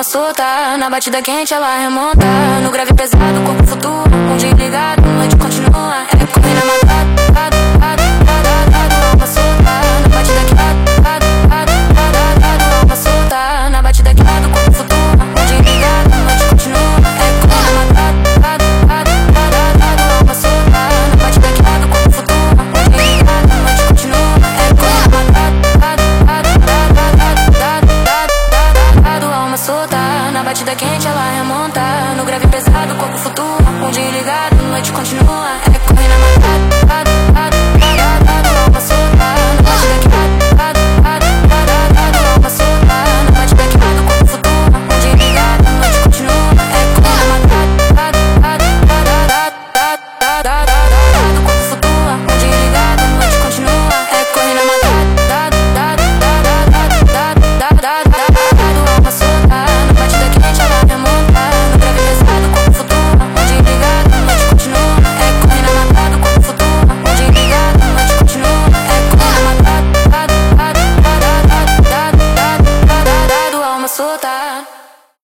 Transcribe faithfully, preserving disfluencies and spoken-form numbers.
alma solta, na batida quente ela remonta. No grave pesado, corpo flutua, um dia ligado, noite continua. É correr na matada, alma solta, na batida quente, alma solta, na batida quente, corpo flutua, um dia ligado, noite continua. É correr na matada, alma solta, na batida quente, corpo flutua, um dia ligado, noite continua. É correr na matada, alma solta, na batida quente ela remonta. No grave pesado, corpo flutua, um dia ligado, noite continua. É correr na matada.